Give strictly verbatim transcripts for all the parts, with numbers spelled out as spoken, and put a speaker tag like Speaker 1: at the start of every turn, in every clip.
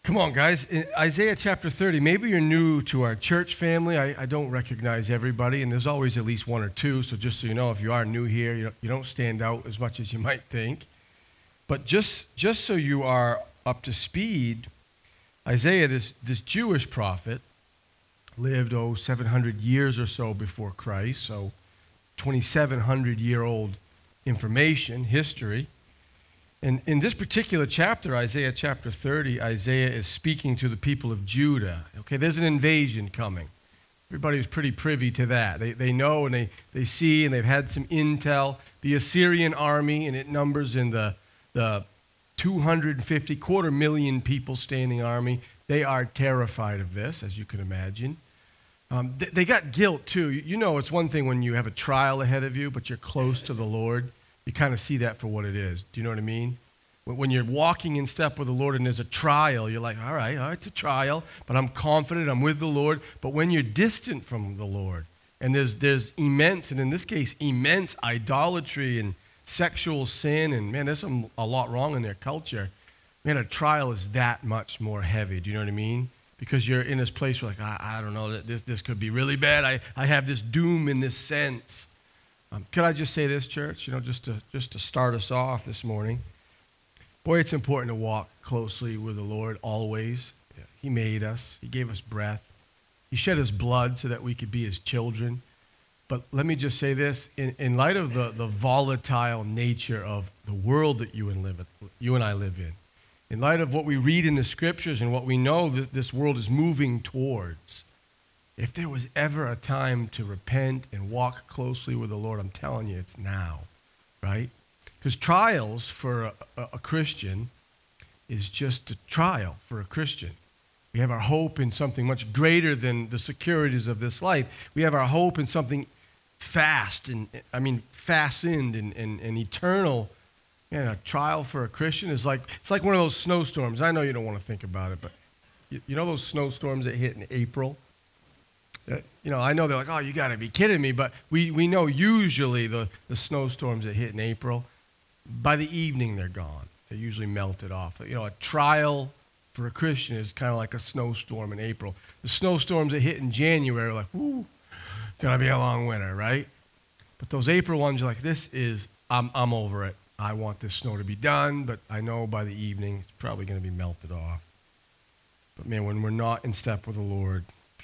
Speaker 1: Come on, guys. In Isaiah chapter thirty, maybe you're new to our church family. I, I don't recognize everybody, and there's always at least one or two, so just so you know, if you are new here, you don't, you don't stand out as much as you might think. But just, just so you are up to speed, Isaiah, this, this Jewish prophet, lived, oh, seven hundred years or so before Christ, so twenty-seven hundred year old information, history. And in this particular chapter, Isaiah chapter thirty, Isaiah is speaking to the people of Judah. Okay, there's an invasion coming. Everybody's pretty privy to that. They, they know and they, they see and they've had some intel. The Assyrian army, and it numbers in the, the two hundred fifty, quarter million people standing army, they are terrified of this, as you can imagine. Um, they, they got guilt, too. You, you know it's one thing when you have a trial ahead of you, but you're close to the Lord. You kind of see that for what it is. Do you know what I mean? When you're walking in step with the Lord and there's a trial, you're like, all right, all right, it's a trial, but I'm confident, I'm with the Lord. But when you're distant from the Lord, and there's there's immense, and in this case, immense idolatry and sexual sin, and man, there's some, a lot wrong in their culture, man, a trial is that much more heavy. Do you know what I mean? Because you're in this place where like, I, I don't know, this, this could be really bad. I, I have this doom in this sense. Um, could I just say this, church, you know, just to just to start us off this morning? Boy, it's important to walk closely with the Lord always. Yeah. He made us. He gave us breath. He shed his blood so that we could be his children. But let me just say this. In, in light of the, the volatile nature of the world that you and, live, you and I live in, in light of what we read in the scriptures and what we know that this world is moving towards, if there was ever a time to repent and walk closely with the Lord, I'm telling you, it's now, right? Because trials for a, a, a Christian is just a trial for a Christian. We have our hope in something much greater than the securities of this life. We have our hope in something fast, and I mean fastened and, and, and eternal. Man, a trial for a Christian is like, it's like one of those snowstorms. I know you don't want to think about it, but you, you know those snowstorms that hit in April? That, you know, I know they're like, oh, you got to be kidding me, but we, we know usually the, the snowstorms that hit in April, by the evening they're gone. They're usually melted off. You know, a trial for a Christian is kind of like a snowstorm in April. The snowstorms that hit in January are like, whoo, gonna be a long winter, right? But those April ones, you're like, this is, I'm, I'm over it. I want this snow to be done, but I know by the evening it's probably going to be melted off. But man, when we're not in step with the Lord,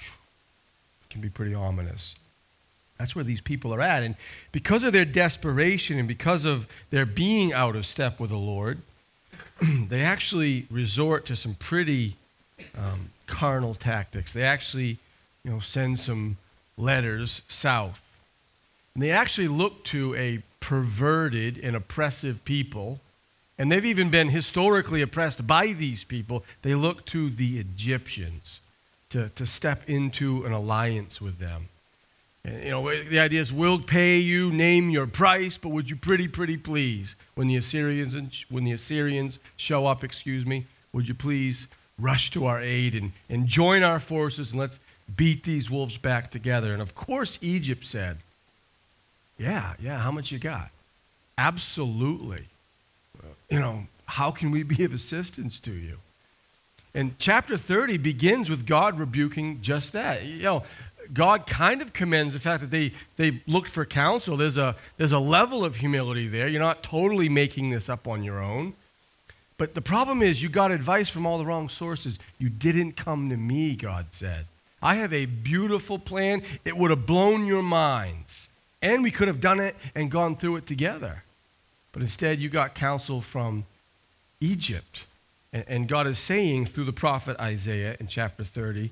Speaker 1: it can be pretty ominous. That's where these people are at. And because of their desperation and because of their being out of step with the Lord, they actually resort to some pretty um, carnal tactics. They actually, you know, send some letters south. And they actually look to a perverted and oppressive people. And they've even been historically oppressed by these people. They look to the Egyptians to, to step into an alliance with them. And, you know, the idea is, we'll pay you, name your price, but would you pretty, pretty please, when the Assyrians when the Assyrians show up, excuse me, would you please rush to our aid and, and join our forces and let's beat these wolves back together? And of course, Egypt said, yeah, yeah, how much you got? Absolutely. You know, how can we be of assistance to you? And chapter thirty begins with God rebuking just that. You know, God kind of commends the fact that they, they looked for counsel. There's a, there's a level of humility there. You're not totally making this up on your own. But the problem is you got advice from all the wrong sources. You didn't come to me, God said. I have a beautiful plan. It would have blown your minds. And we could have done it and gone through it together. But instead, you got counsel from Egypt. And, and God is saying through the prophet Isaiah in chapter thirty,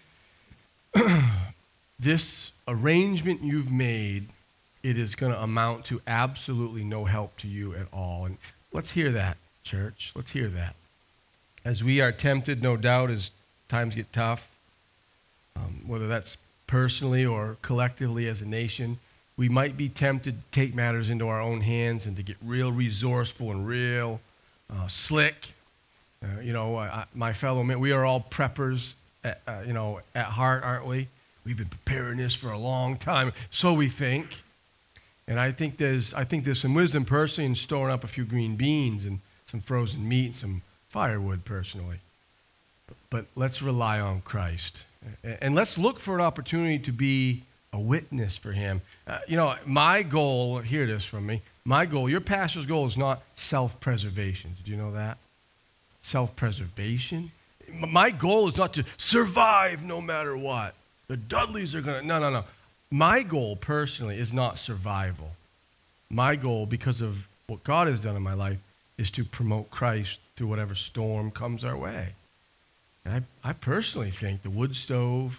Speaker 1: this arrangement you've made, it is going to amount to absolutely no help to you at all. And let's hear that, church. Let's hear that. As we are tempted, no doubt, as times get tough, um, whether that's personally or collectively as a nation, we might be tempted to take matters into our own hands and to get real resourceful and real uh, slick. Uh, you know, I, my fellow men, we are all preppers, at, uh, you know, at heart, aren't we? We've been preparing this for a long time, so we think. And I think there's, I think there's some wisdom personally in storing up a few green beans and some frozen meat and some firewood personally. but let's rely on Christ. And let's look for an opportunity to be a witness for him. Uh, you know, my goal, hear this from me, my goal, your pastor's goal is not self-preservation. Did you know that? Self-preservation? My goal is not to survive no matter what. The Dudleys are going to, no, no, no. My goal personally is not survival. My goal, because of what God has done in my life, is to promote Christ through whatever storm comes our way. And I, I personally think the wood stove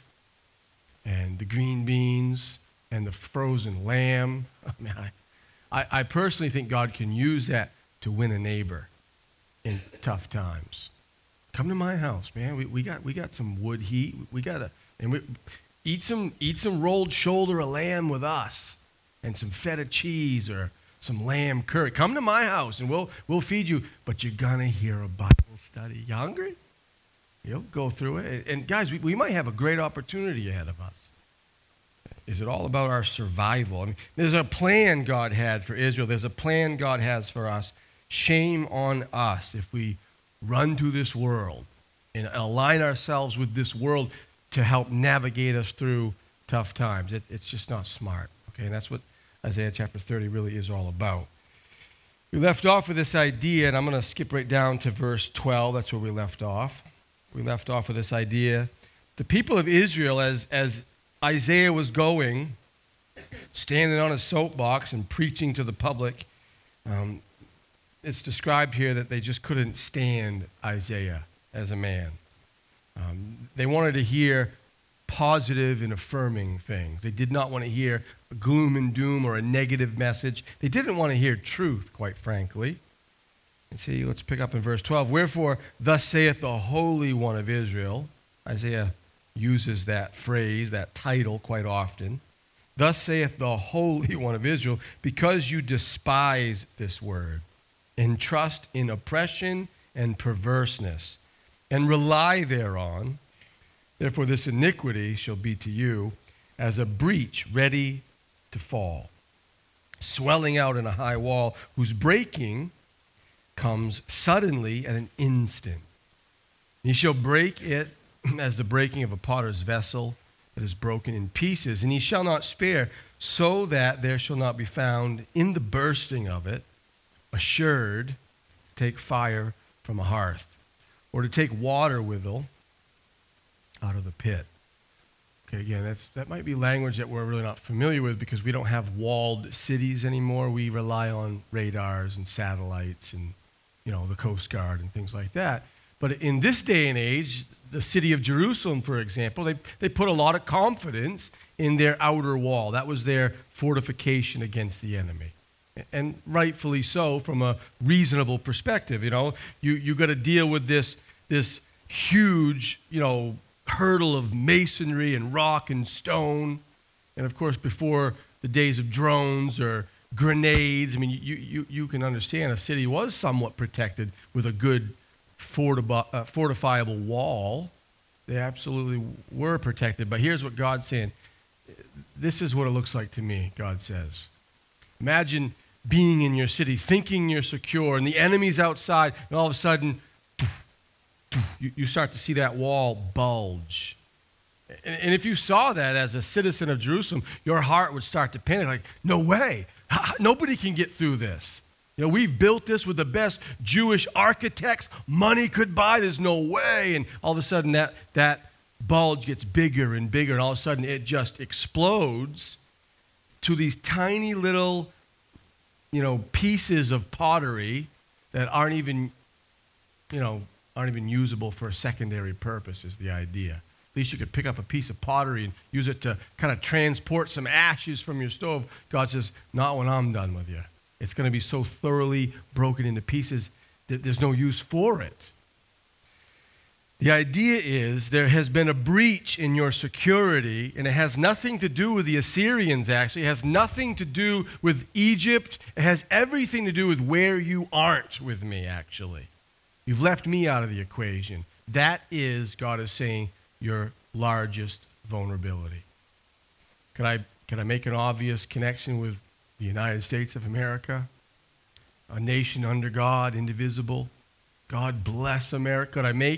Speaker 1: and the green beans and the frozen lamb, I mean, I, I, I personally think God can use that to win a neighbor in tough times. Come to my house, man. We, we got we got some wood heat. We got to and we eat some eat some rolled shoulder of lamb with us, and some feta cheese or some lamb curry. Come to my house and we'll we'll feed you. But you're gonna hear a Bible study. You hungry? You'll go through it. And guys, we, we might have a great opportunity ahead of us. Is it all about our survival? I mean, there's a plan God had for Israel. There's a plan God has for us. Shame on us if we run to this world and align ourselves with this world to help navigate us through tough times. It, it's just not smart. Okay, and that's what Isaiah chapter thirty really is all about. We left off with this idea, and I'm going to skip right down to verse twelve. That's where we left off. We left off with this idea. The people of Israel, as, as Isaiah was going, standing on a soapbox and preaching to the public, um, it's described here that they just couldn't stand Isaiah as a man. Um, they wanted to hear positive and affirming things. They did not want to hear gloom and doom or a negative message. They didn't want to hear truth, quite frankly. And see, let's pick up in verse twelve. Wherefore, thus saith the Holy One of Israel. Isaiah uses that phrase, that title, quite often. Thus saith the Holy One of Israel, because you despise this word, and trust in oppression and perverseness, and rely thereon, therefore this iniquity shall be to you as a breach ready to fall, swelling out in a high wall, whose breaking comes suddenly at an instant. He shall break it as the breaking of a potter's vessel that is broken in pieces, and he shall not spare, so that there shall not be found in the bursting of it assured to take fire from a hearth, or to take water withal out of the pit. Okay, again, that's, that might be language that we're really not familiar with because we don't have walled cities anymore. We rely on radars and satellites and, you know, the Coast Guard and things like that. But in this day and age, the city of Jerusalem, for example, they, they put a lot of confidence in their outer wall. That was their fortification against the enemy. And rightfully so from a reasonable perspective. You know, you, you got to deal with this, this huge, you know, hurdle of masonry and rock and stone. And of course, before the days of drones or grenades, I mean, you, you, you can understand a city was somewhat protected with a good fortifi- uh, fortifiable wall. They absolutely were protected. But here's what God's saying. This is what it looks like to me, God says. Imagine being in your city, thinking you're secure, and the enemy's outside, and all of a sudden, you, you start to see that wall bulge. And, and if you saw that as a citizen of Jerusalem, your heart would start to panic, like, no way, nobody can get through this. You know, we've built this with the best Jewish architects money could buy, there's no way. And all of a sudden, that, that bulge gets bigger and bigger, and all of a sudden, it just explodes to these tiny little, you know, pieces of pottery that aren't even, you know, aren't even usable for a secondary purpose is the idea. At least you could pick up a piece of pottery and use it to kind of transport some ashes from your stove. God says, not when I'm done with you. It's going to be so thoroughly broken into pieces that there's no use for it. The idea is there has been a breach in your security, and it has nothing to do with the Assyrians, actually. It has nothing to do with Egypt. It has everything to do with where you aren't with me, actually. You've left me out of the equation. That is, God is saying, your largest vulnerability. Could I, could I make an obvious connection with the United States of America? A nation under God, indivisible. God bless America. Could I make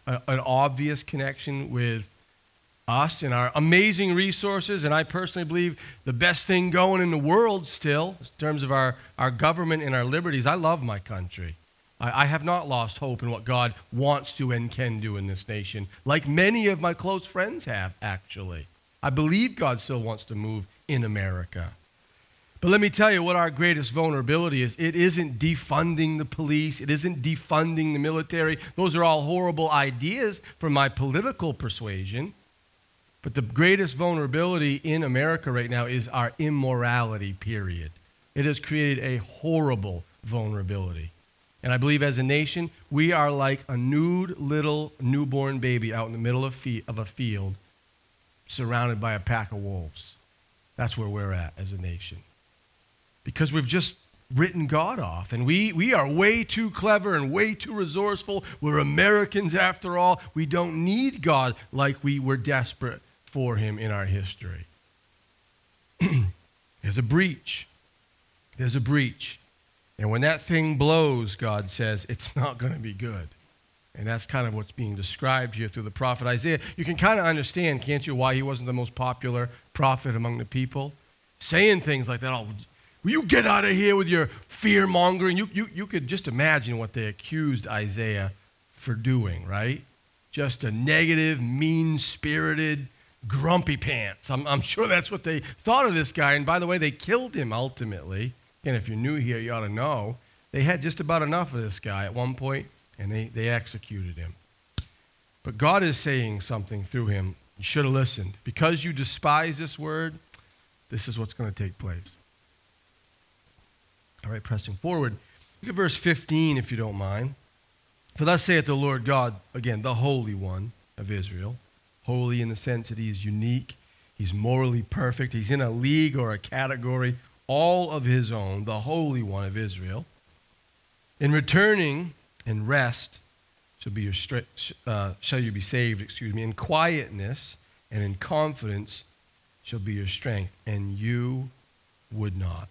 Speaker 1: a, an obvious connection with us and our amazing resources, and I personally believe the best thing going in the world still, in terms of our, our government and our liberties. I love my country. I, I have not lost hope in what God wants to and can do in this nation, like many of my close friends have, actually. I believe God still wants to move in America. But let me tell you what our greatest vulnerability is. It isn't defunding the police. It isn't defunding the military. Those are all horrible ideas from my political persuasion. But the greatest vulnerability in America right now is our immorality, period. It has created a horrible vulnerability. And I believe as a nation, we are like a nude little newborn baby out in the middle of, fe- of a field surrounded by a pack of wolves. That's where we're at as a nation. Because we've just written God off. And we, we are way too clever and way too resourceful. We're Americans after all. We don't need God like we were desperate for him in our history. There's a breach. There's a breach. And when that thing blows, God says, it's not going to be good. And that's kind of what's being described here through the prophet Isaiah. You can kind of understand, can't you, why he wasn't the most popular prophet among the people? Saying things like that, oh, will you get out of here with your fear-mongering? You, you, you could just imagine what they accused Isaiah for doing, right? Just a negative, mean-spirited, grumpy pants. I'm, I'm sure that's what they thought of this guy. And by the way, they killed him ultimately. And if you're new here, you ought to know. They had just about enough of this guy at one point, and they, they executed him. But God is saying something through him. You should have listened. Because you despise this word, this is what's going to take place. All right, pressing forward. Look at verse fifteen, if you don't mind. For thus saith the Lord God, again, the Holy One of Israel. Holy in the sense that he is unique. He's morally perfect. He's in a league or a category all of his own, the Holy One of Israel. In returning and rest shall be your stri- uh, shall you be saved, excuse me. In quietness and in confidence shall be your strength, and you would not.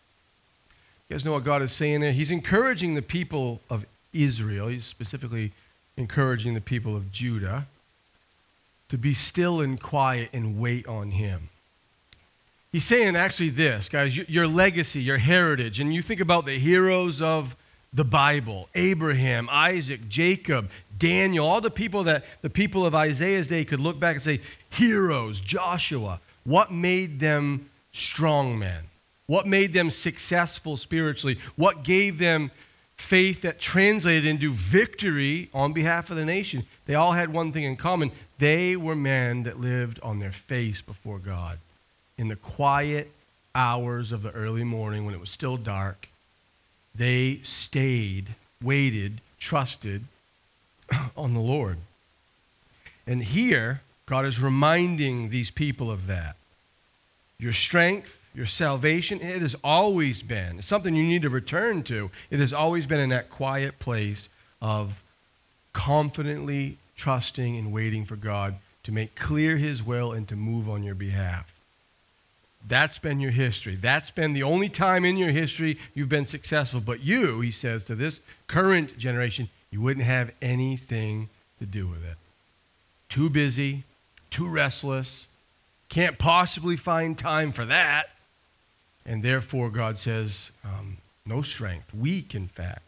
Speaker 1: You guys know what God is saying there? He's encouraging the people of Israel. He's specifically encouraging the people of Judah to be still and quiet and wait on him. He's saying actually this, guys, your legacy, your heritage, and you think about the heroes of the Bible, Abraham, Isaac, Jacob, Daniel, all the people that the people of Isaiah's day could look back and say, heroes, Joshua. What made them strong men? What made them successful spiritually? What gave them faith that translated into victory on behalf of the nation? They all had one thing in common. They were men that lived on their face before God. In the quiet hours of the early morning when it was still dark, they stayed, waited, trusted on the Lord. And here, God is reminding these people of that. Your strength, your salvation, it has always been. It's something you need to return to. It has always been in that quiet place of confidently trusting and waiting for God to make clear his will and to move on your behalf. That's been your history. That's been the only time in your history you've been successful. But you, he says to this current generation, you wouldn't have anything to do with it. Too busy, too restless, can't possibly find time for that. And therefore, God says, um, no strength, weak in fact.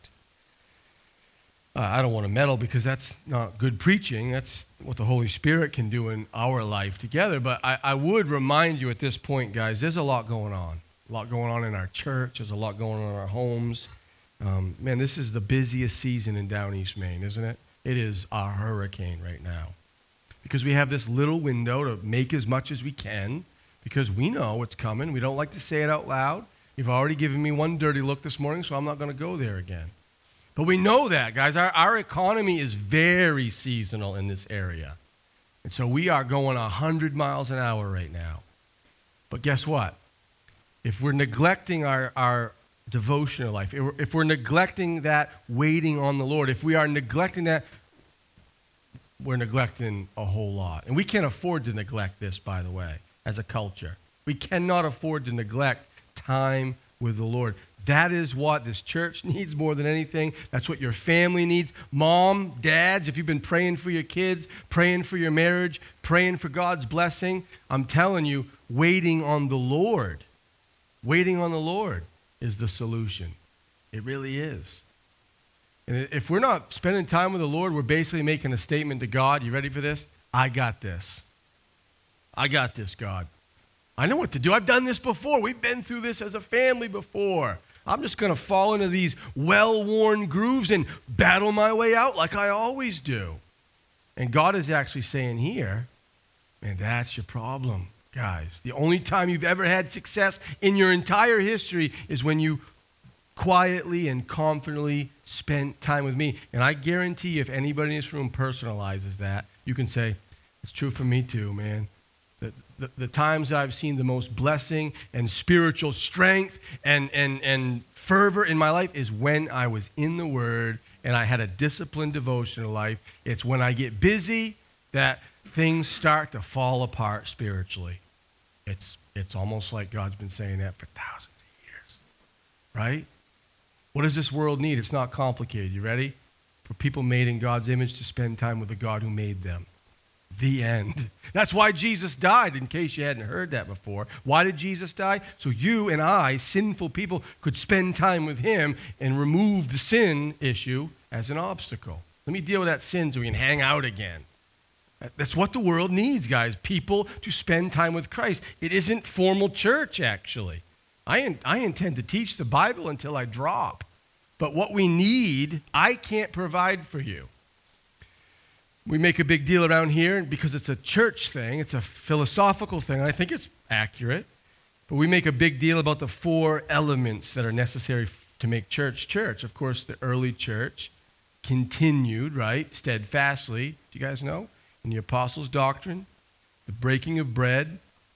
Speaker 1: Uh, I don't want to meddle because that's not good preaching. That's what the Holy Spirit can do in our life together. But I, I would remind you at this point, guys, there's a lot going on. A lot going on in our church. There's a lot going on in our homes. Um, man, this is the busiest season in Down East Maine, isn't it? It is a hurricane right now. Because we have this little window to make as much as we can because we know what's coming. We don't like to say it out loud. You've already given me one dirty look this morning, so I'm not going to go there again. But we know that, guys. Our, our economy is very seasonal in this area. And so we are going one hundred miles an hour right now. But guess what? If we're neglecting our, our devotional life, if we're, if we're neglecting that waiting on the Lord, if we are neglecting that, we're neglecting a whole lot. And we can't afford to neglect this, by the way, as a culture. We cannot afford to neglect time with the Lord. That is what this church needs more than anything. That's what your family needs. Mom, dads, if you've been praying for your kids, praying for your marriage, praying for God's blessing, I'm telling you, waiting on the Lord, waiting on the Lord is the solution. It really is. And if we're not spending time with the Lord, we're basically making a statement to God. You ready for this? I got this. I got this, God. I know what to do. I've done this before. We've been through this as a family before. I'm just going to fall into these well-worn grooves and battle my way out like I always do. And God is actually saying here, man, that's your problem, guys. The only time you've ever had success in your entire history is when you quietly and confidently spent time with me. And I guarantee you, if anybody in this room personalizes that, you can say, it's true for me too, man. The, the, the times I've seen the most blessing and spiritual strength and, and, and fervor in my life is when I was in the Word and I had a disciplined devotional life. It's when I get busy that things start to fall apart spiritually. It's, it's almost like God's been saying that for thousands of years, right? What does this world need? It's not complicated. You ready? For people made in God's image to spend time with the God who made them. The end. That's why Jesus died, in case you hadn't heard that before. Why did Jesus die? So you and I, sinful people, could spend time with him and remove the sin issue as an obstacle. Let me deal with that sin so we can hang out again. That's what the world needs, guys. People to spend time with Christ. It isn't formal church, actually. I, in, I intend to teach the Bible until I drop. But what we need, I can't provide for you. We make a big deal around here because it's a church thing. It's a philosophical thing. And I think it's accurate. But we make a big deal about the four elements that are necessary to make church church. Of course, the early church continued, right, steadfastly. Do you guys know? In the apostles' doctrine, the breaking of bread.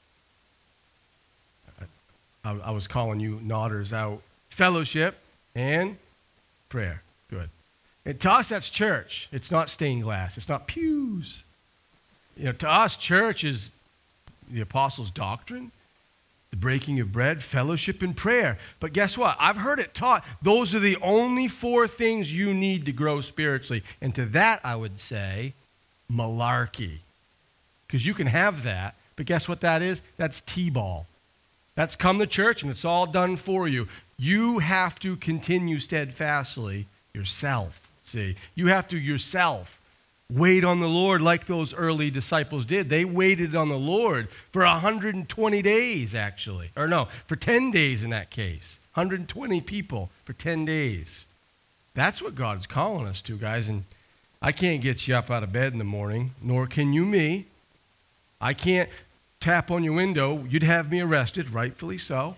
Speaker 1: I, I was calling you nodders out. Fellowship and prayer. Good. And to us, that's church. It's not stained glass. It's not pews. You know, to us, church is the apostles' doctrine, the breaking of bread, fellowship, and prayer. But guess what? I've heard it taught. Those are the only four things you need to grow spiritually. And to that, I would say, malarkey. Because you can have that, but guess what that is? That's T-ball. That's come to church, and it's all done for you. You have to continue steadfastly yourself. See, you have to yourself wait on the Lord like those early disciples did. They waited on the Lord for one hundred twenty days, actually. Or no, for ten days in that case. one hundred twenty people for ten days. That's what God's calling us to, guys. And I can't get you up out of bed in the morning, nor can you me. I can't tap on your window. You'd have me arrested, rightfully so.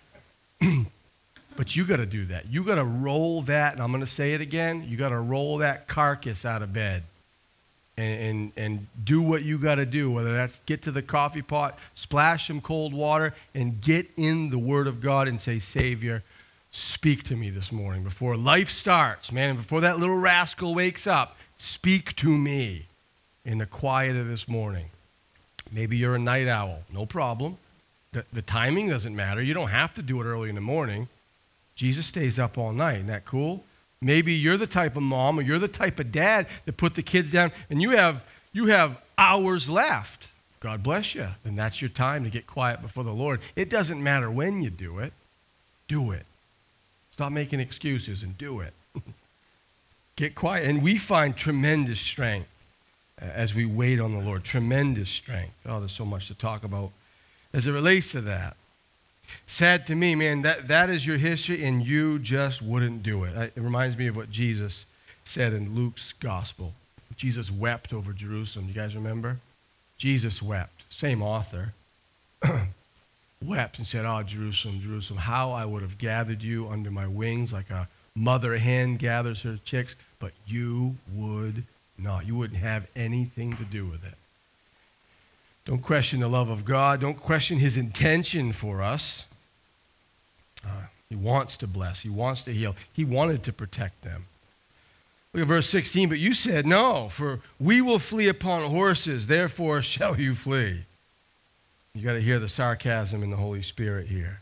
Speaker 1: But you got to do that. You got to roll that, and I'm going to say it again, you got to roll that carcass out of bed and, and, and do what you got to do, whether that's get to the coffee pot, splash some cold water, and get in the Word of God and say, Savior, speak to me this morning. Before life starts, man, and before that little rascal wakes up, speak to me in the quiet of this morning. Maybe you're a night owl. No problem. The, the timing doesn't matter. You don't have to do it early in the morning. Jesus stays up all night. Isn't that cool? Maybe you're the type of mom or you're the type of dad that put the kids down and you have you have hours left. God bless you. And that's your time to get quiet before the Lord. It doesn't matter when you do it. Do it. Stop making excuses and do it. Get quiet. And we find tremendous strength as we wait on the Lord. Tremendous strength. Oh, there's so much to talk about as it relates to that. Sad to me, man, that, that is your history, and you just wouldn't do it. I, it reminds me of what Jesus said in Luke's gospel. Jesus wept over Jerusalem. You guys remember? Jesus wept. Same author. Wept and said, oh, Jerusalem, Jerusalem, how I would have gathered you under my wings like a mother hen gathers her chicks, but you would not. You wouldn't have anything to do with it. Don't question the love of God. Don't question his intention for us. Uh, he wants to bless. He wants to heal. He wanted to protect them. Look at verse sixteen. But you said, no, for we will flee upon horses, therefore shall you flee. You got to hear the sarcasm in the Holy Spirit here.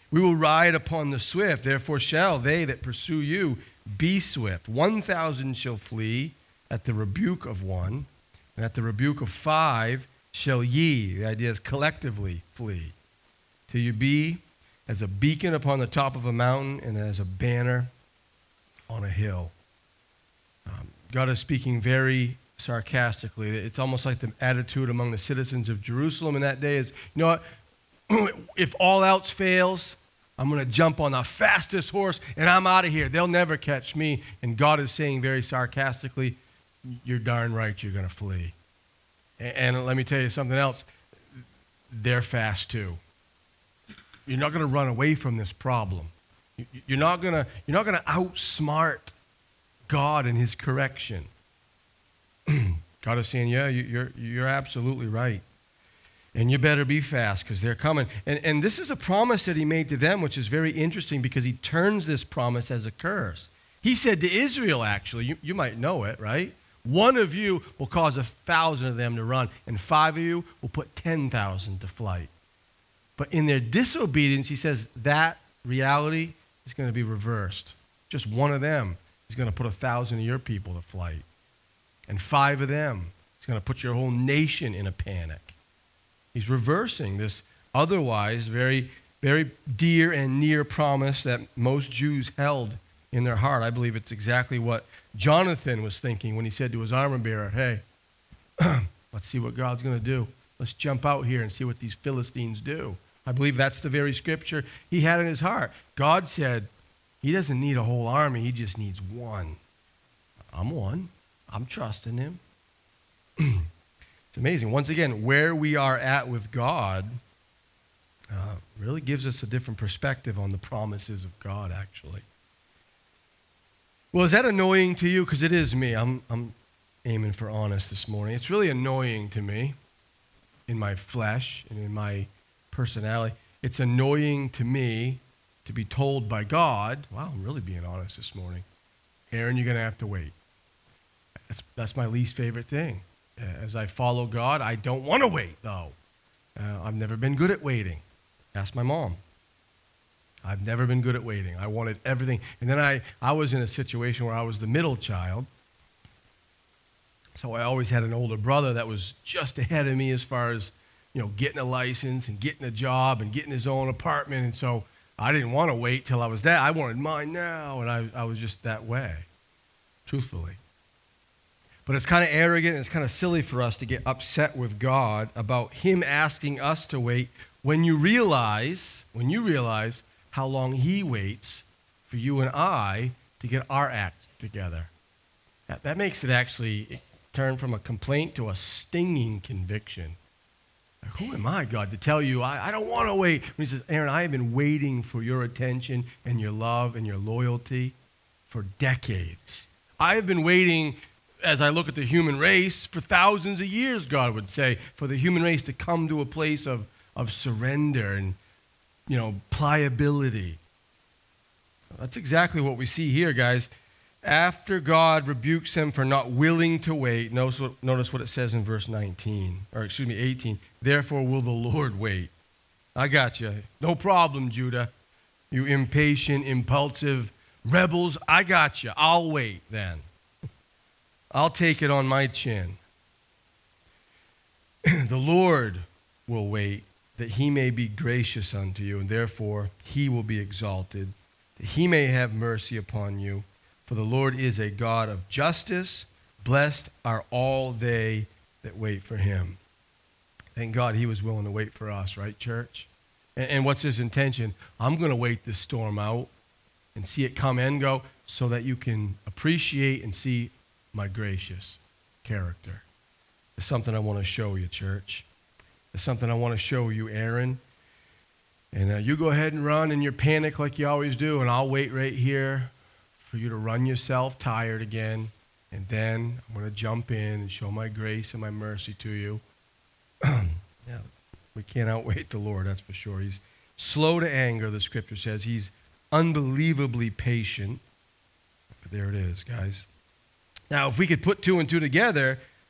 Speaker 1: We will ride upon the swift. Therefore shall they that pursue you be swift. One thousand shall flee at the rebuke of one, and at the rebuke of five shall ye, the idea is collectively, flee. Till you be as a beacon upon the top of a mountain and as a banner on a hill. Um, God is speaking very sarcastically. It's almost like the attitude among the citizens of Jerusalem in that day is, you know what, if all else fails, I'm going to jump on the fastest horse and I'm out of here. They'll never catch me. And God is saying very sarcastically, you're darn right you're going to flee. And, and let me tell you something else. They're fast too. You're not going to run away from this problem. You're not going to, you're not going to outsmart God in his correction. God is saying, yeah, you're, you're absolutely right. And you better be fast because they're coming. And, and this is a promise that he made to them, which is very interesting because he turns this promise as a curse. He said to Israel, actually, you, you might know it, right? One of you will cause a thousand of them to run, and five of you will put ten thousand to flight. But in their disobedience, he says that reality is going to be reversed. Just one of them is going to put a thousand of your people to flight. And five of them is going to put your whole nation in a panic. He's reversing this otherwise very, very dear and near promise that most Jews held in their heart. I believe it's exactly what Jonathan was thinking when he said to his armor bearer, hey, let's see what God's going to do. Let's jump out here and see what these Philistines do. I believe that's the very scripture he had in his heart. God said he doesn't need a whole army. He just needs one. I'm one. I'm trusting him. It's amazing. Once again, where we are at with God uh, really gives us a different perspective on the promises of God, actually. Well, is that annoying to you? Because it is me. I'm, I'm aiming for honest this morning. It's really annoying to me in my flesh and in my personality. It's annoying to me to be told by God, wow, I'm really being honest this morning, Aaron, you're going to have to wait. That's, that's my least favorite thing. As I follow God, I don't want to wait, though. Uh, I've never been good at waiting. Ask my mom. I've never been good at waiting. I wanted everything. And then I, I was in a situation where I was the middle child. So I always had an older brother that was just ahead of me as far as, you know, getting a license and getting a job and getting his own apartment. And so I didn't want to wait till I was that. I wanted mine now. And I, I was just that way, truthfully. But it's kind of arrogant and it's kind of silly for us to get upset with God about him asking us to wait when you realize, when you realize how long he waits for you and I to get our act together. That, that makes it actually turn from a complaint to a stinging conviction. Like, who am I, God, to tell you I, I don't want to wait? When he says, Aaron, I have been waiting for your attention and your love and your loyalty for decades. I have been waiting, as I look at the human race, for thousands of years, God would say, for the human race to come to a place of, of surrender and, you know, pliability. That's exactly what we see here, guys. After God rebukes them for not willing to wait, notice what, notice what it says in verse nineteen, or excuse me, eighteen. Therefore will the Lord wait. I got you. No problem, Judah. You impatient, impulsive rebels. I got you. I'll wait then. I'll take it on my chin. The Lord will wait, that he may be gracious unto you, and therefore he will be exalted, that he may have mercy upon you. For the Lord is a God of justice. Blessed are all they that wait for him. Thank God he was willing to wait for us, right, church? And, and what's his intention? I'm going to wait this storm out and see it come and go so that you can appreciate and see my gracious character. It's something I want to show you, church. It's something I want to show you, Aaron. And uh, you go ahead and run in your panic like you always do, and I'll wait right here for you to run yourself tired again. And then I'm going to jump in and show my grace and my mercy to you. Yeah, we can't outwait the Lord, that's for sure. He's slow to anger, the scripture says. He's unbelievably patient. But there it is, guys. Now, if we could put two and two together,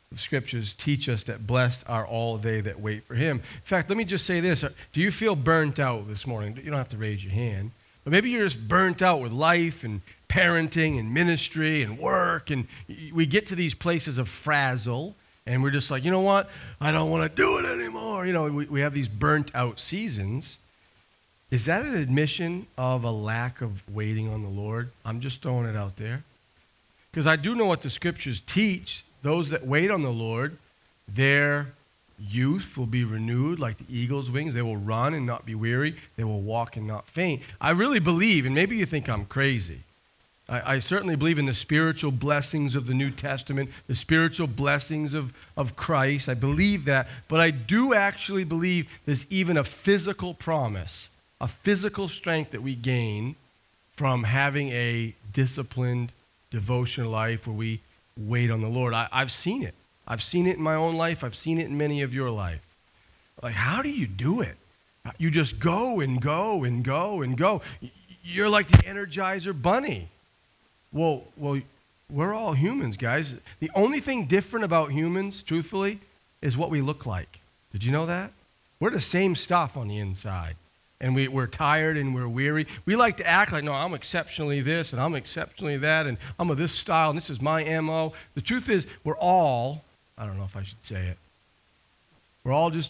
Speaker 1: The scriptures teach us that blessed are all they that wait for him. In fact, let me just say this. Do you feel burnt out this morning? You don't have to raise your hand. But maybe you're just burnt out with life and parenting and ministry and work. And we get to these places of frazzle. And we're just like, you know what? I don't want to do it anymore. You know, we, we have these burnt out seasons. Is that an admission of a lack of waiting on the Lord? I'm just throwing it out there. Because I do know what the scriptures teach. Those that wait on the Lord, their youth will be renewed like the eagle's wings. They will run and not be weary. They will walk and not faint. I really believe, and maybe you think I'm crazy, I, I certainly believe in the spiritual blessings of the New Testament, the spiritual blessings of, of Christ. I believe that. But I do actually believe there's even a physical promise, a physical strength that we gain from having a disciplined devotional life where we wait on the Lord. I, I've seen it. I've seen it in my own life. I've seen it in many of your life. Like, how do you do it? You just go and go and go and go. You're like the Energizer Bunny. Well, well, we're all humans, guys. The only thing different about humans, truthfully, is what we look like. Did you know that? We're the same stuff on the inside. And we, we're tired and we're weary. We like to act like, no, I'm exceptionally this and I'm exceptionally that and I'm of this style and this is my M O. The truth is, we're all, I don't know if I should say it, we're all just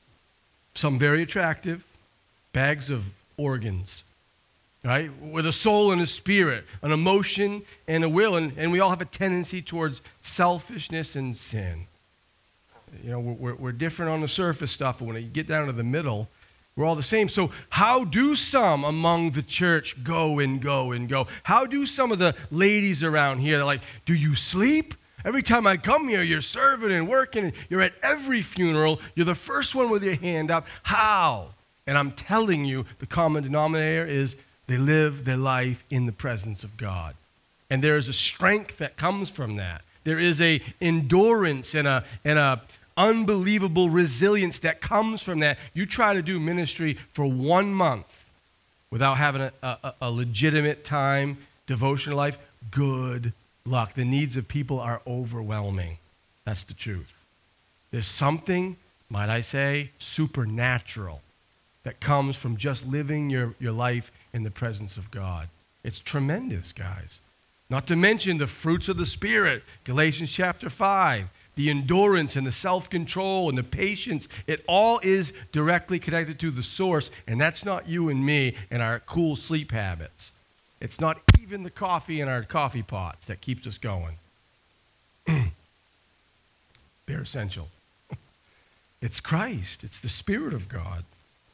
Speaker 1: some very attractive bags of organs, right? With a soul and a spirit, an emotion and a will, and, and we all have a tendency towards selfishness and sin. You know, we're, we're different on the surface stuff, but when you get down to the middle, we're all the same. So how do some among the church go and go and go? How do some of the ladies around here, they're like, do you sleep? Every time I come here, you're serving and working, and you're at every funeral. You're the first one with your hand up. How? And I'm telling you, the common denominator is they live their life in the presence of God. And there is a strength that comes from that. There is a endurance and a and a unbelievable resilience that comes from that. You try to do ministry for one month without having a, a, a legitimate time, devotional life, good luck. The needs of people are overwhelming. That's the truth. There's something, might I say, supernatural that comes from just living your, your life in the presence of God. It's tremendous, guys. Not to mention the fruits of the Spirit, Galatians chapter five. The endurance and the self-control and the patience, it all is directly connected to the source, and that's not you and me and our cool sleep habits. It's not even the coffee in our coffee pots that keeps us going. They're essential. It's Christ. It's the Spirit of God.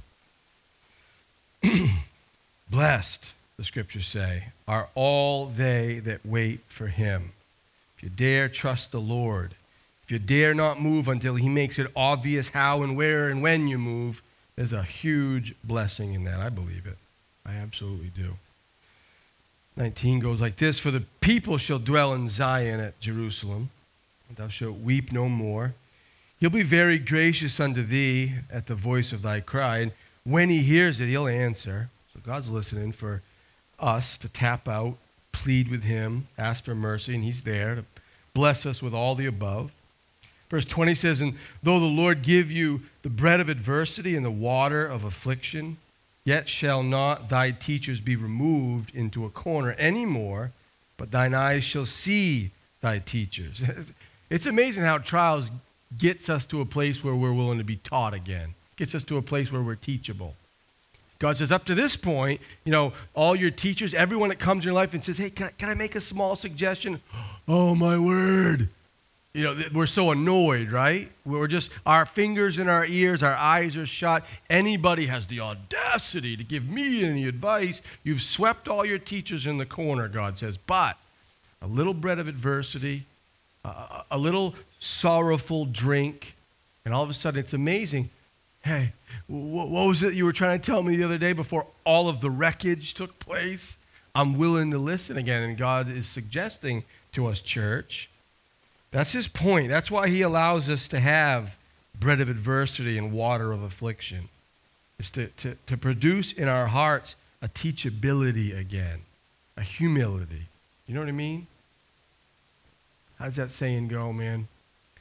Speaker 1: Blessed, the scriptures say, are all they that wait for him. If you dare trust the Lord, if you dare not move until he makes it obvious how and where and when you move, there's a huge blessing in that. I believe it. I absolutely do. nineteen goes like this, for the people shall dwell in Zion at Jerusalem, and thou shalt weep no more. He'll be very gracious unto thee at the voice of thy cry, and when he hears it, he'll answer. So God's listening for us to tap out, plead with him, ask for mercy, and he's there to bless us with all the above. Verse twenty says, and though the Lord give you the bread of adversity and the water of affliction, yet shall not thy teachers be removed into a corner any more, but thine eyes shall see thy teachers. It's amazing how trials gets us to a place where we're willing to be taught again. Gets us to a place where we're teachable. God says, up to this point, you know, all your teachers, everyone that comes in your life and says, hey, can I, can I make a small suggestion? Oh, my word. You know, we're so annoyed, right? We're just, our fingers in our ears, our eyes are shut. Anybody has the audacity to give me any advice. You've swept all your teachers in the corner, God says. But a little bread of adversity, a, a little sorrowful drink, and all of a sudden it's amazing. Hey, what was it you were trying to tell me the other day before all of the wreckage took place? I'm willing to listen again. And God is suggesting to us, church, that's his point. That's why he allows us to have bread of adversity and water of affliction. It's to, to, to produce in our hearts a teachability again, a humility. You know what I mean? How does that saying go, man?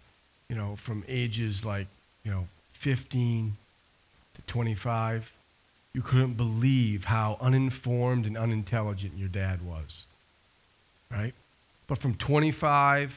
Speaker 1: you know, from ages like, you know, fifteen to twenty-five, you couldn't believe how uninformed and unintelligent your dad was, right? But from twenty-five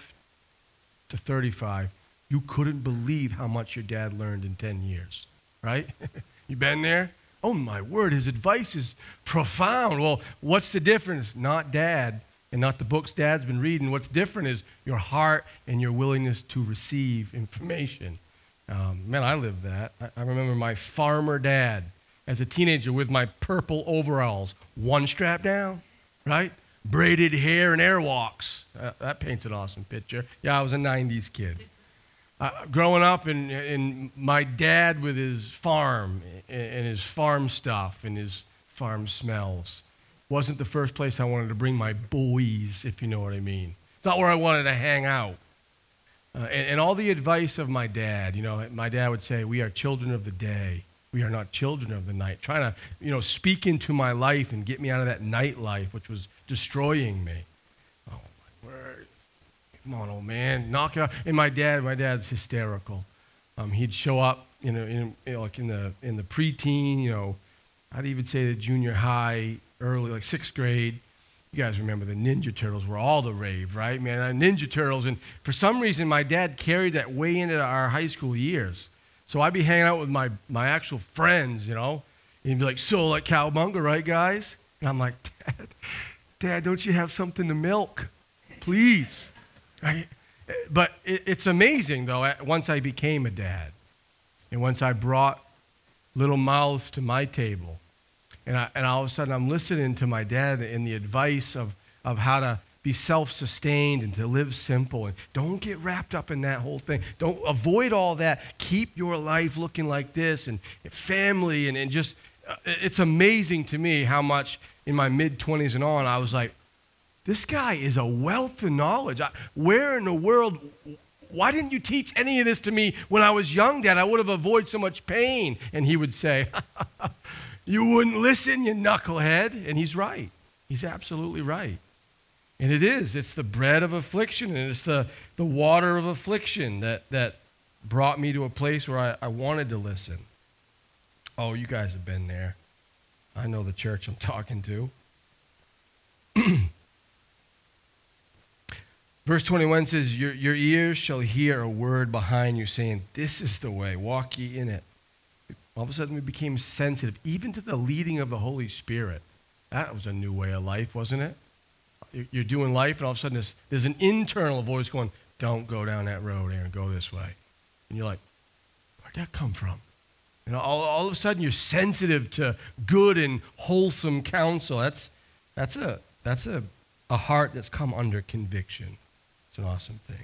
Speaker 1: to thirty-five, you couldn't believe how much your dad learned in ten years, right? You been there? Oh my word, his advice is profound. Well, what's the difference? Not dad and not the books dad's been reading. What's different is your heart and your willingness to receive information. Um, man, I lived that. I, I remember my farmer dad as a teenager with my purple overalls, one strap down, right? Braided hair and airwalks. Uh, that paints an awesome picture. Yeah, I was a nineties kid. Uh, growing up, and, and my dad with his farm and, and his farm stuff and his farm smells wasn't the first place I wanted to bring my boys, if you know what I mean. It's not where I wanted to hang out. Uh, and, and all the advice of my dad, you know, my dad would say, we are children of the day. We are not children of the night. Trying to, you know, speak into my life and get me out of that night life, which was destroying me. Oh, my word. Come on, old man, knock it out. And my dad, my dad's hysterical. Um, he'd show up, you know, in, you know, like in the in the preteen, you know, I'd even say the junior high, early, like sixth grade. You guys remember the Ninja Turtles were all the rave, right, man? Uh, Ninja Turtles, and for some reason, my dad carried that way into our high school years. So I'd be hanging out with my my actual friends, you know, and he'd be like, "So, like cowabunga, right, guys?" And I'm like, "Dad, Dad, don't you have something to milk, please?" Right? But it, it's amazing, though, once I became a dad and once I brought little mouths to my table, and, I, and all of a sudden I'm listening to my dad and the advice of, of how to be self-sustained and to live simple, and don't get wrapped up in that whole thing. Don't avoid all that. Keep your life looking like this, and family, and, and just, uh, it's amazing to me how much in my mid-twenties and on I was like, this guy is a wealth of knowledge. I, where in the world, why didn't you teach any of this to me when I was young, Dad? I would have avoided so much pain. And he would say, you wouldn't listen, you knucklehead. And he's right. He's absolutely right. And it is. It's the bread of affliction, and it's the, the water of affliction that, that brought me to a place where I, I wanted to listen. Oh, you guys have been there. I know the church I'm talking to. Verse twenty-one says, your, your ears shall hear a word behind you saying, this is the way, walk ye in it. All of a sudden we became sensitive, even to the leading of the Holy Spirit. That was a new way of life, wasn't it? You're doing life, and all of a sudden there's, there's an internal voice going, don't go down that road, Aaron, go this way. And you're like, where'd that come from? And all, all of a sudden you're sensitive to good and wholesome counsel. That's, that's, a, that's a, a heart that's come under conviction. It's an awesome thing.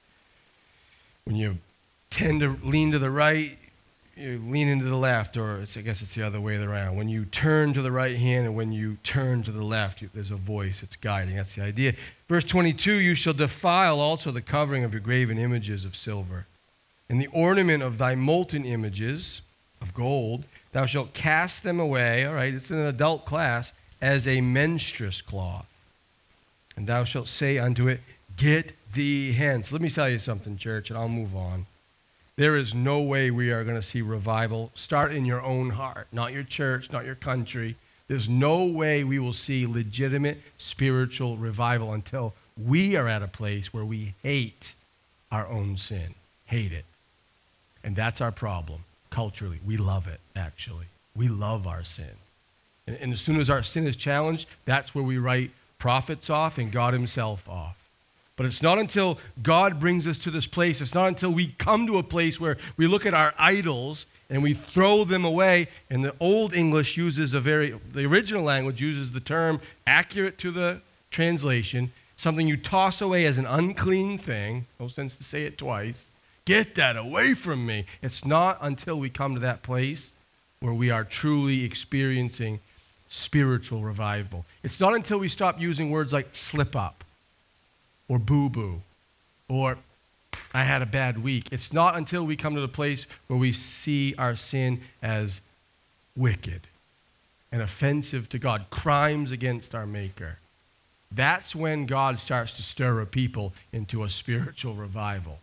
Speaker 1: When you tend to lean to the right, you lean into the left, or it's, I guess it's the other way around. When you turn to the right hand and when you turn to the left, you, there's a voice that's guiding. That's the idea. Verse twenty-two, you shall defile also the covering of your graven images of silver, and the ornament of thy molten images of gold. Thou shalt cast them away, all right, it's an adult class, as a menstruous cloth. And thou shalt say unto it, get thee hence. Let me tell you something, church, and I'll move on. There is no way we are going to see revival. Start in your own heart, not your church, not your country. There's no way we will see legitimate spiritual revival until we are at a place where we hate our own sin. Hate it. And that's our problem culturally. We love it, actually. We love our sin. And, and as soon as our sin is challenged, that's where we write prophets off and God himself off. But it's not until God brings us to this place, it's not until we come to a place where we look at our idols and we throw them away. And the Old English uses a very, the original language uses the term accurate to the translation, something you toss away as an unclean thing. No sense to say it twice. Get that away from me. It's not until we come to that place where we are truly experiencing spiritual revival. It's not until we stop using words like slip up or boo-boo or I had a bad week. It's not until we come to the place where we see our sin as wicked and offensive to God, crimes against our Maker. That's when God starts to stir a people into a spiritual revival.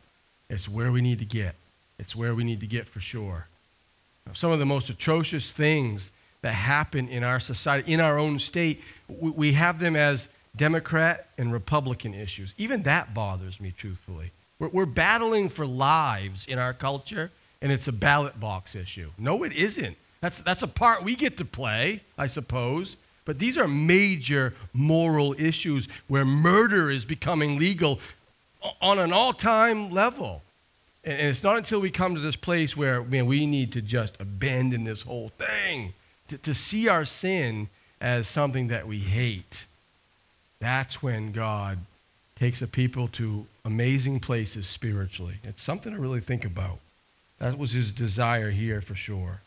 Speaker 1: It's where we need to get. It's where we need to get for sure. Some of the most atrocious things that happen in our society, in our own state, we have them as Democrat and Republican issues. Even that bothers me, truthfully. We're, we're battling for lives in our culture, and it's a ballot box issue. No, it isn't. That's, that's a part we get to play, I suppose. But these are major moral issues where murder is becoming legal on an all-time level. And it's not until we come to this place where, man, we need to just abandon this whole thing, to, to see our sin as something that we hate. That's when God takes a people to amazing places spiritually. It's something to really think about. That was his desire here for sure.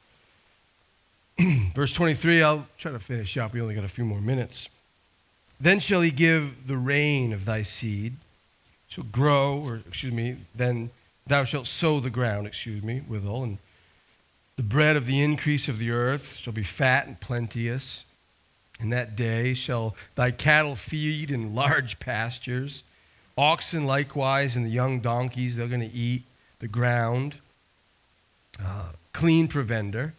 Speaker 1: Verse twenty-three, I'll try to finish up. We only got a few more minutes. Then shall he give the rain of thy seed, shall grow, or excuse me, then thou shalt sow the ground, excuse me, withal, and the bread of the increase of the earth shall be fat and plenteous. In that day shall thy cattle feed in large pastures. Oxen likewise and the young donkeys, they're going to eat the ground. Uh, clean provender,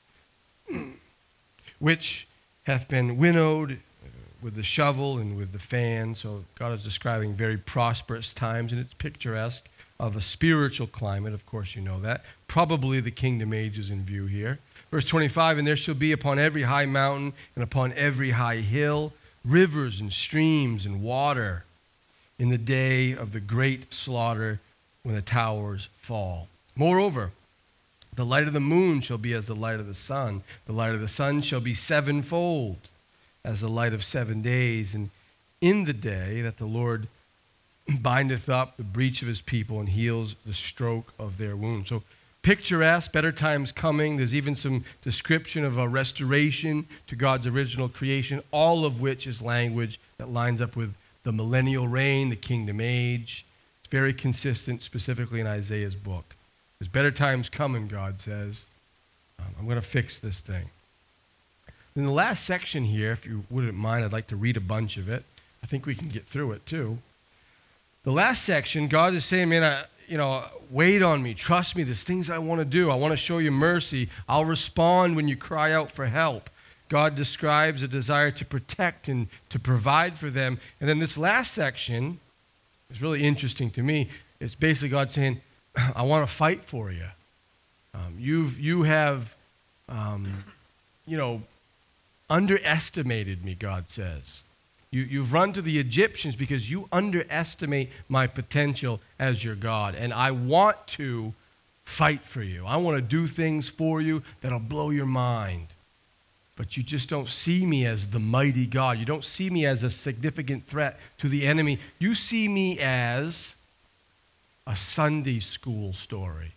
Speaker 1: which hath been winnowed with the shovel and with the fan. So God is describing very prosperous times, and it's picturesque of a spiritual climate. Of course, you know that. Probably the kingdom age is in view here. Verse twenty-five, and there shall be upon every high mountain and upon every high hill rivers and streams and water in the day of the great slaughter when the towers fall. Moreover, the light of the moon shall be as the light of the sun. The light of the sun shall be sevenfold as the light of seven days. And in the day that the Lord bindeth up the breach of his people and heals the stroke of their wound. So picturesque, better times coming. There's even some description of a restoration to God's original creation, all of which is language that lines up with the millennial reign, the kingdom age. It's very consistent, specifically in Isaiah's book. There's better times coming, God says. Um, I'm going to fix this thing. In the last section here, if you wouldn't mind, I'd like to read a bunch of it. I think we can get through it too. The last section, God is saying, man, I, you know, wait on me, trust me, there's things I want to do. I want to show you mercy. I'll respond when you cry out for help. God describes a desire to protect and to provide for them. And then this last section is really interesting to me. It's basically God saying, I want to fight for you. Um, you've, you have, um, you know, underestimated me, God says. You, you've run to the Egyptians because you underestimate my potential as your God. And I want to fight for you. I want to do things for you that'll blow your mind. But you just don't see me as the mighty God. You don't see me as a significant threat to the enemy. You see me as a Sunday school story.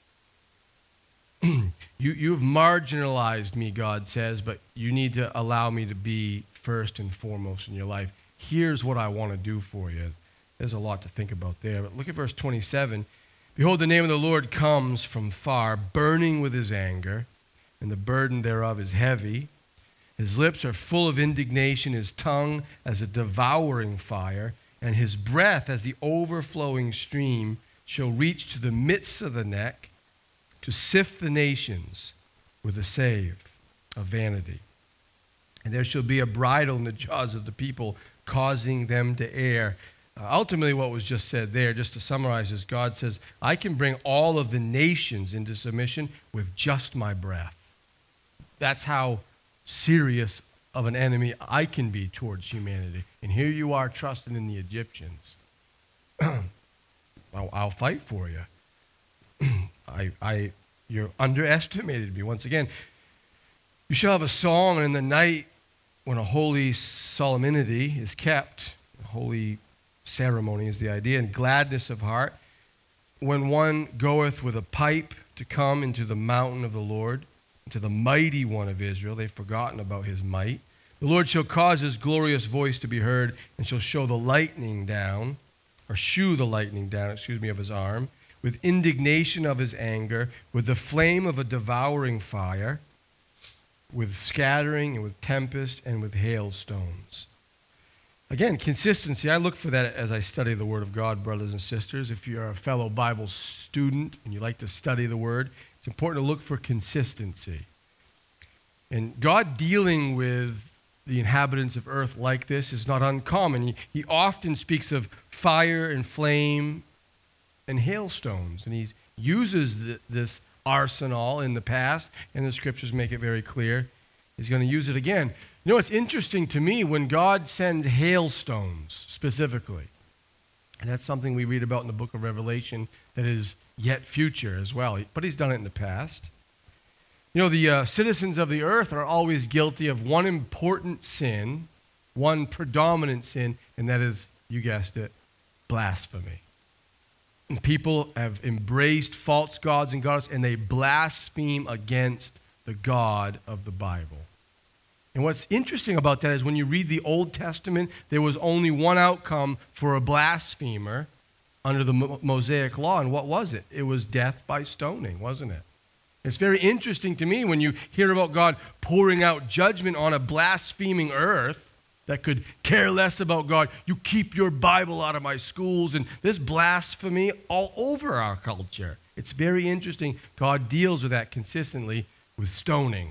Speaker 1: you, you've marginalized me, God says, but you need to allow me to be first and foremost in your life. Here's what I want to do for you. There's a lot to think about there. But look at verse twenty-seven. Behold, the name of the Lord comes from far, burning with his anger, and the burden thereof is heavy. His lips are full of indignation, his tongue as a devouring fire, and his breath as the overflowing stream shall reach to the midst of the neck, to sift the nations with a save of vanity. And there shall be a bridle in the jaws of the people, causing them to err. Uh, ultimately, what was just said there, just to summarize, is God says, I can bring all of the nations into submission with just my breath. That's how serious of an enemy I can be towards humanity. And here you are trusting in the Egyptians. I'll, I'll fight for you. I, I, you underestimated me once again. You shall have a song, and in the night when a holy solemnity is kept, a holy ceremony is the idea, and gladness of heart, when one goeth with a pipe to come into the mountain of the Lord, to the mighty one of Israel. They've forgotten about his might. The Lord shall cause his glorious voice to be heard, and shall show the lightning down, or shew the lightning down, excuse me, of his arm, with indignation of his anger, with the flame of a devouring fire, with scattering and with tempest and with hailstones. Again, consistency. I look for that as I study the Word of God, brothers and sisters. If you're a fellow Bible student and you like to study the Word, it's important to look for consistency. And God dealing with the inhabitants of earth like this is not uncommon. He, he often speaks of fire and flame and hailstones. And he uses th- this arsenal in the past, and the scriptures make it very clear. He's going to use it again. You know, it's interesting to me when God sends hailstones specifically. And that's something we read about in the book of Revelation that is yet future as well. But he's done it in the past. You know, the uh, citizens of the earth are always guilty of one important sin, one predominant sin, and that is, you guessed it, blasphemy. And people have embraced false gods and goddesses, and they blaspheme against the God of the Bible. And what's interesting about that is when you read the Old Testament, there was only one outcome for a blasphemer under the Mo- Mosaic law, and what was it? It was death by stoning, wasn't it? It's very interesting to me when you hear about God pouring out judgment on a blaspheming earth that could care less about God. You keep your Bible out of my schools, and there's blasphemy all over our culture. It's very interesting. God deals with that consistently with stoning.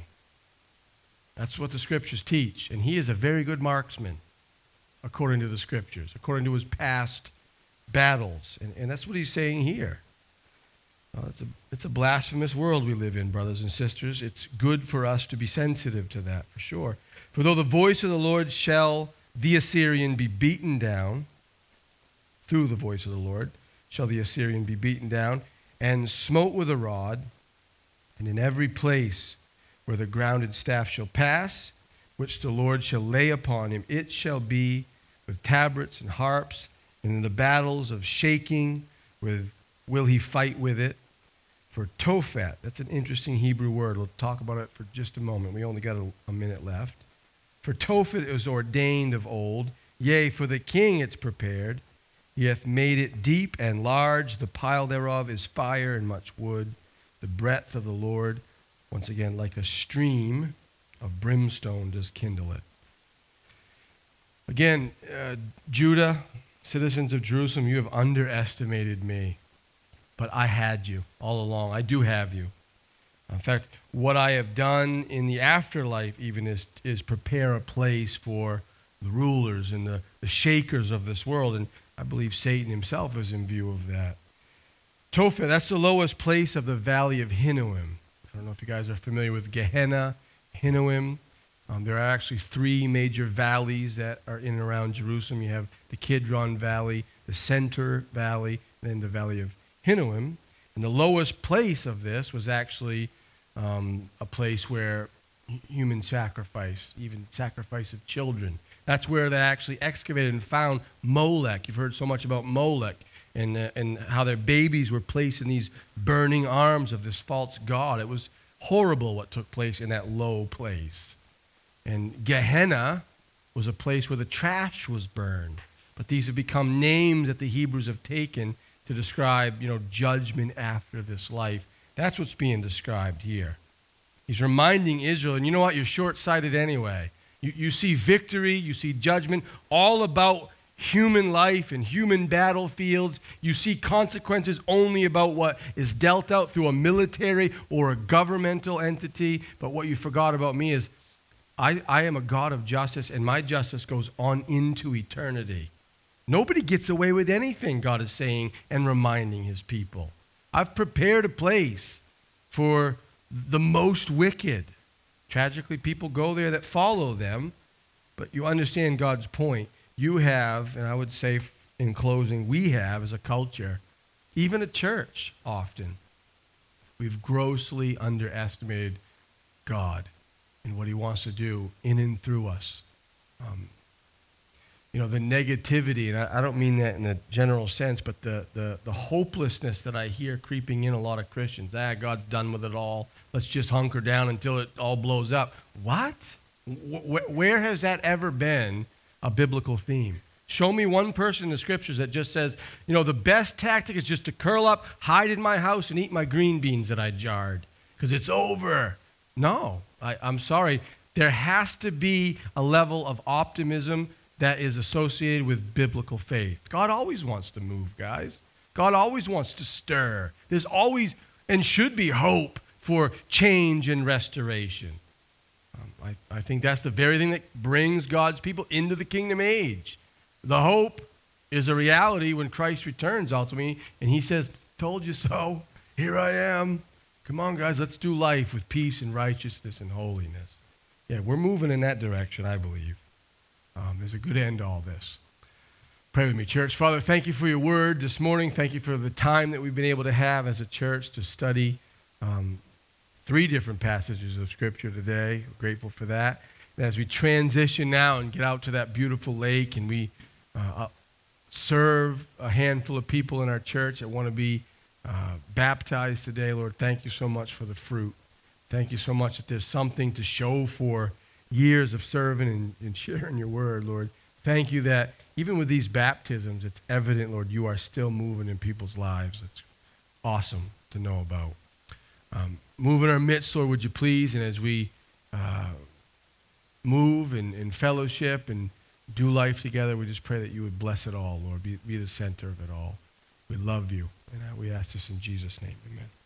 Speaker 1: That's what the scriptures teach. And he is a very good marksman, according to the scriptures, according to his past battles. And, and that's what he's saying here. Well, it's, a, it's a blasphemous world we live in, brothers and sisters. It's good for us to be sensitive to that, for sure. For though the voice of the Lord shall the Assyrian be beaten down, through the voice of the Lord shall the Assyrian be beaten down, and smote with a rod, and in every place where the grounded staff shall pass, which the Lord shall lay upon him, it shall be with tabrets and harps, and in the battles of shaking with will he fight with it. For Tophet, that's an interesting Hebrew word. We'll talk about it for just a moment. We only got a, a minute left. For Tophet it was ordained of old, yea, for the king it's prepared. He hath made it deep and large, the pile thereof is fire and much wood. The breadth of the Lord, once again, like a stream of brimstone does kindle it. Again, uh, Judah, citizens of Jerusalem, you have underestimated me. But I had you all along. I do have you. In fact, what I have done in the afterlife even is, is prepare a place for the rulers and the, the shakers of this world. And I believe Satan himself is in view of that. Tophet, that's the lowest place of the valley of Hinnom. I don't know if you guys are familiar with Gehenna, Hinnom. Um, there are actually three major valleys that are in and around Jerusalem. You have the Kidron Valley, the Center Valley, and then the Valley of Hinnom. And the lowest place of this was actually um, a place where human sacrifice, even sacrifice of children. That's where they actually excavated and found Molech. You've heard so much about Molech and, uh, and how their babies were placed in these burning arms of this false god. It was horrible what took place in that low place. And Gehenna was a place where the trash was burned. But these have become names that the Hebrews have taken to describe, you know, judgment after this life. That's what's being described here. He's reminding Israel, and you know what? You're short-sighted anyway. You, you see victory, you see judgment, all about human life and human battlefields. You see consequences only about what is dealt out through a military or a governmental entity. But what you forgot about me is I, I am a God of justice, and my justice goes on into eternity. Nobody gets away with anything, God is saying and reminding his people. I've prepared a place for the most wicked. Tragically, people go there that follow them, but you understand God's point. You have, and I would say in closing, we have as a culture, even a church often, we've grossly underestimated God and what he wants to do in and through us. Um, you know, the negativity, and I, I don't mean that in a general sense, but the, the, the hopelessness that I hear creeping in a lot of Christians. Ah, God's done with it all. Let's just hunker down until it all blows up. What? Wh- where has that ever been a biblical theme? Show me one person in the scriptures that just says, you know, the best tactic is just to curl up, hide in my house, and eat my green beans that I jarred, because it's over. No, I, I'm sorry. There has to be a level of optimism that is associated with biblical faith. God always wants to move, guys. God always wants to stir. There's always and should be hope for change and restoration. Um, I, I think that's the very thing that brings God's people into the kingdom age. The hope is a reality when Christ returns ultimately, and he says, told you so, here I am. Come on, guys, let's do life with peace and righteousness and holiness. Yeah, we're moving in that direction, I believe. Um, there's a good end to all this. Pray with me, church. Father, thank you for your word this morning. Thank you for the time that we've been able to have as a church to study um, three different passages of Scripture today. We're grateful for that. And as we transition now and get out to that beautiful lake and we uh, serve a handful of people in our church that want to be uh, baptized today, Lord, thank you so much for the fruit. Thank you so much that there's something to show for years of serving and, and sharing your word, Lord. Thank you that even with these baptisms, it's evident, Lord, you are still moving in people's lives. It's awesome to know about. Um, move in our midst, Lord, would you please? And as we uh, move in, in fellowship and do life together, we just pray that you would bless it all, Lord. Be, be the center of it all. We love you. And uh, we ask this in Jesus' name. Amen.